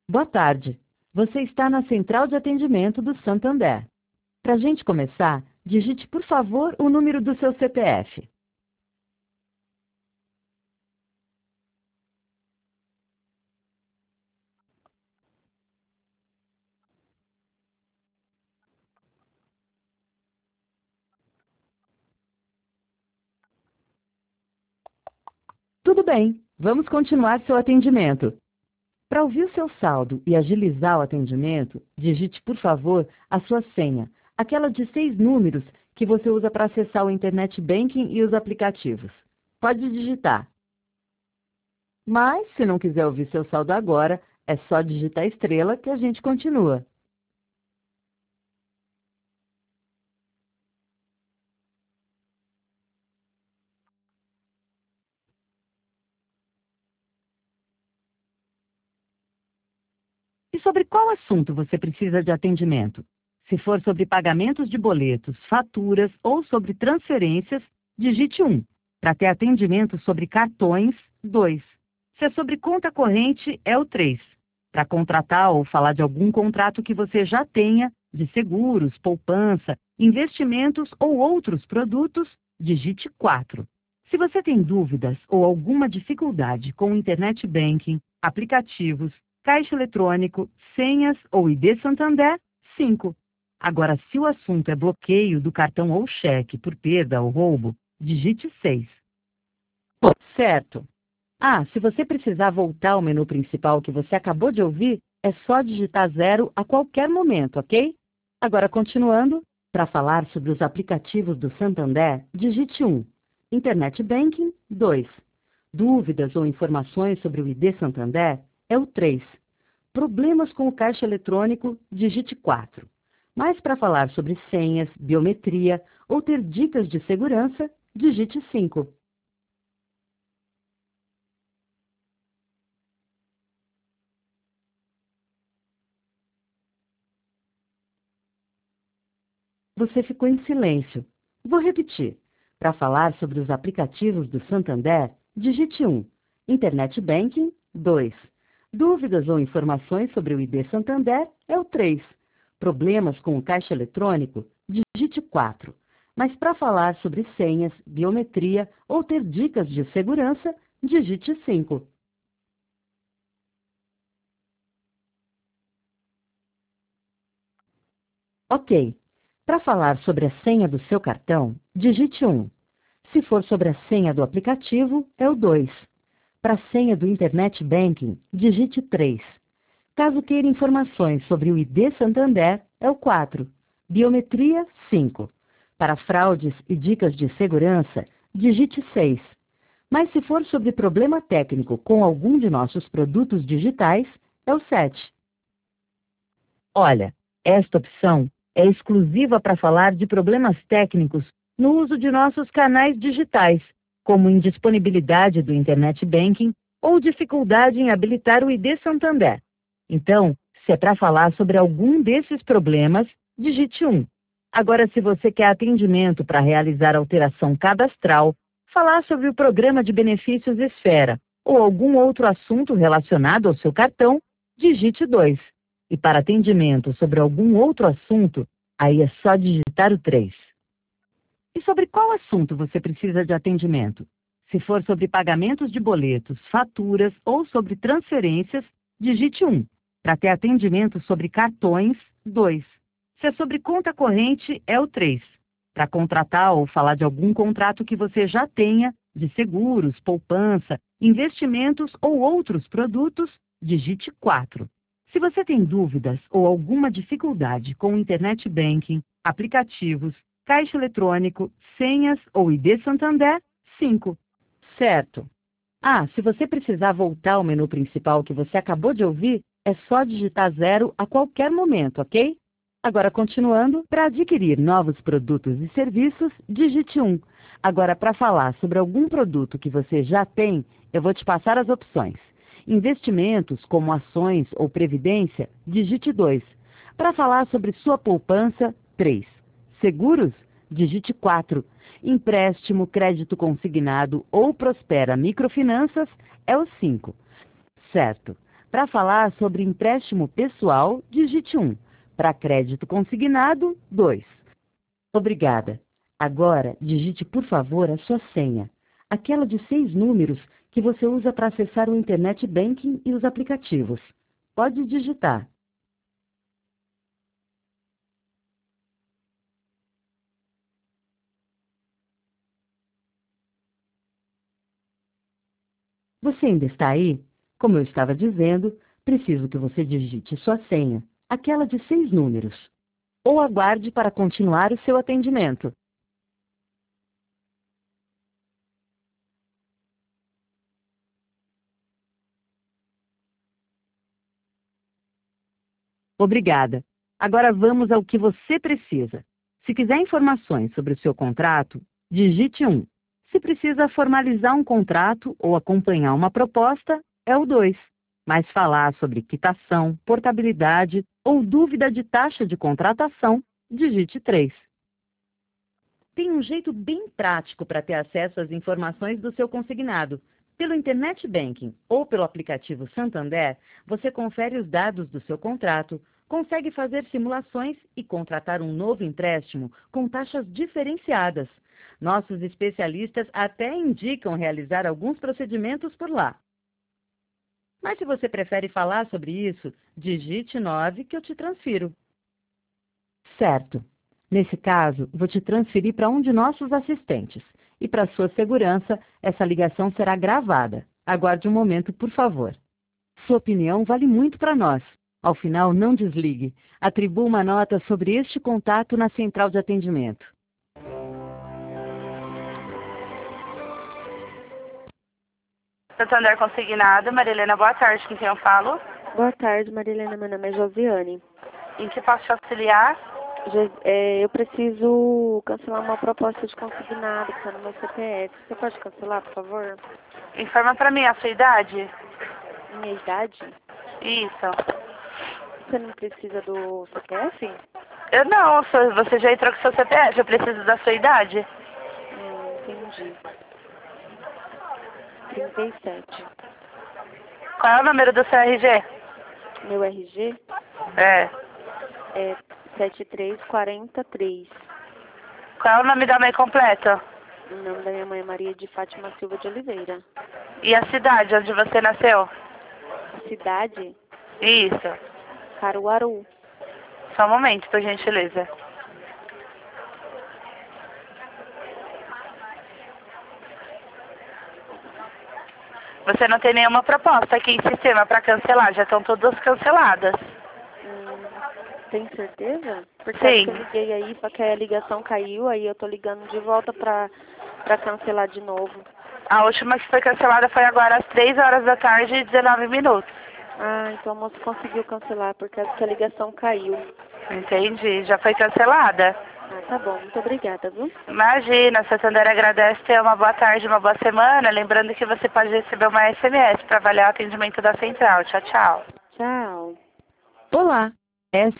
Boa tarde. Você está na central de atendimento do Santander. Para a gente começar, digite, por favor, o número do seu CPF. Tudo bem, vamos continuar seu atendimento. Para ouvir o seu saldo e agilizar o atendimento, digite, por favor, a sua senha, aquela de 6 números que você usa para acessar o Internet Banking e os aplicativos. Pode digitar. Mas, se não quiser ouvir seu saldo agora, é só digitar estrela que a gente continua. E sobre qual assunto você precisa de atendimento? Se for sobre pagamentos de boletos, faturas ou sobre transferências, digite 1. Para ter atendimento sobre cartões, 2. Se é sobre conta corrente, é o 3. Para contratar ou falar de algum contrato que você já tenha, de seguros, poupança, investimentos ou outros produtos, digite 4. Se você tem dúvidas ou alguma dificuldade com o Internet Banking, aplicativos, caixa eletrônico, senhas ou ID Santander, 5. Agora, se o assunto é bloqueio do cartão ou cheque por perda ou roubo, digite 6. Certo. Se você precisar voltar ao menu principal que você acabou de ouvir, é só digitar 0 a qualquer momento, ok? Agora, continuando, para falar sobre os aplicativos do Santander, digite 1. Internet Banking, 2. Dúvidas ou informações sobre o ID Santander, é o 3. Problemas com o caixa eletrônico, digite 4. Mas para falar sobre senhas, biometria ou ter dicas de segurança, digite 5. Você ficou em silêncio. Vou repetir. Para falar sobre os aplicativos do Santander, digite 1. Internet Banking, 2. Dúvidas ou informações sobre o ID Santander, é o 3. Problemas com o caixa eletrônico, digite 4. Mas para falar sobre senhas, biometria ou ter dicas de segurança, digite 5. Ok. Para falar sobre a senha do seu cartão, digite 1. Se for sobre a senha do aplicativo, é o 2. Para a senha do Internet Banking, digite 3. Caso queira informações sobre o ID Santander, é o 4. Biometria, 5. Para fraudes e dicas de segurança, digite 6. Mas se for sobre problema técnico com algum de nossos produtos digitais, é o 7. Olha, esta opção é exclusiva para falar de problemas técnicos no uso de nossos canais digitais, como indisponibilidade do Internet Banking ou dificuldade em habilitar o ID Santander. Então, se é para falar sobre algum desses problemas, digite 1. Agora, se você quer atendimento para realizar alteração cadastral, falar sobre o programa de benefícios Esfera ou algum outro assunto relacionado ao seu cartão, digite 2. E para atendimento sobre algum outro assunto, aí é só digitar o 3. E sobre qual assunto você precisa de atendimento? Se for sobre pagamentos de boletos, faturas ou sobre transferências, digite 1. Para ter atendimento sobre cartões, 2. Se é sobre conta corrente, é o 3. Para contratar ou falar de algum contrato que você já tenha, de seguros, poupança, investimentos ou outros produtos, digite 4. Se você tem dúvidas ou alguma dificuldade com o Internet Banking, aplicativos, caixa eletrônico, senhas ou ID Santander, 5. Certo. Se você precisar voltar ao menu principal que você acabou de ouvir, é só digitar 0 a qualquer momento, ok? Agora, continuando, para adquirir novos produtos e serviços, digite 1. Agora, para falar sobre algum produto que você já tem, eu vou te passar as opções. Investimentos, como ações ou previdência, digite 2. Para falar sobre sua poupança, 3. Seguros, digite 4. Empréstimo, crédito consignado ou Prospera Microfinanças, é o 5. Certo. Para falar sobre empréstimo pessoal, digite 1. Para crédito consignado, 2. Obrigada. Agora, digite, por favor, a sua senha. Aquela de 6 números que você usa para acessar o Internet Banking e os aplicativos. Pode digitar. Você ainda está aí? Como eu estava dizendo, preciso que você digite sua senha, aquela de 6 números. Ou aguarde para continuar o seu atendimento. Obrigada. Agora vamos ao que você precisa. Se quiser informações sobre o seu contrato, digite 1. Se precisa formalizar um contrato ou acompanhar uma proposta, é o 2. Mas falar sobre quitação, portabilidade ou dúvida de taxa de contratação, digite 3. Tem um jeito bem prático para ter acesso às informações do seu consignado. Pelo Internet Banking ou pelo aplicativo Santander, você confere os dados do seu contrato, consegue fazer simulações e contratar um novo empréstimo com taxas diferenciadas. Nossos especialistas até indicam realizar alguns procedimentos por lá. Mas se você prefere falar sobre isso, digite 9 que eu te transfiro. Certo. Nesse caso, vou te transferir para um de nossos assistentes. E para sua segurança, essa ligação será gravada. Aguarde um momento, por favor. Sua opinião vale muito para nós. Ao final, não desligue. Atribua uma nota sobre este contato na central de atendimento. Santander Consignado, Marilena, boa tarde, com quem eu falo? Boa tarde, Marilena. Meu nome é Josiane. Em que posso te auxiliar? Eu preciso cancelar uma proposta de consignado que está no meu CPF. Você pode cancelar, por favor? Informa pra mim a sua idade. Minha idade? Isso. Você não precisa do CPF? Eu não, você já entrou com seu CPF, eu preciso da sua idade. Entendi. 37. Qual é o número do seu RG? Meu RG É. é 7343. Qual é o nome da mãe completo? O nome da minha mãe é Maria de Fátima Silva de Oliveira. E a cidade onde você nasceu? A cidade? Isso. Caruaru. Só um momento, por gentileza. Você não tem nenhuma proposta aqui em sistema para cancelar, já estão todas canceladas. Tem certeza? Porque Sim. eu liguei aí, só que a ligação caiu, aí eu tô ligando de volta pra cancelar de novo. A última que foi cancelada foi agora às 3 horas da tarde e 19 minutos. Ah, então a moça conseguiu cancelar, porque a ligação caiu. Entendi, já foi cancelada. Ah, tá bom, muito obrigada, viu? Imagina, a Santander agradece, ter uma boa tarde, uma boa semana. Lembrando que você pode receber uma SMS para avaliar o atendimento da central. Tchau, tchau. Tchau. Olá! Essa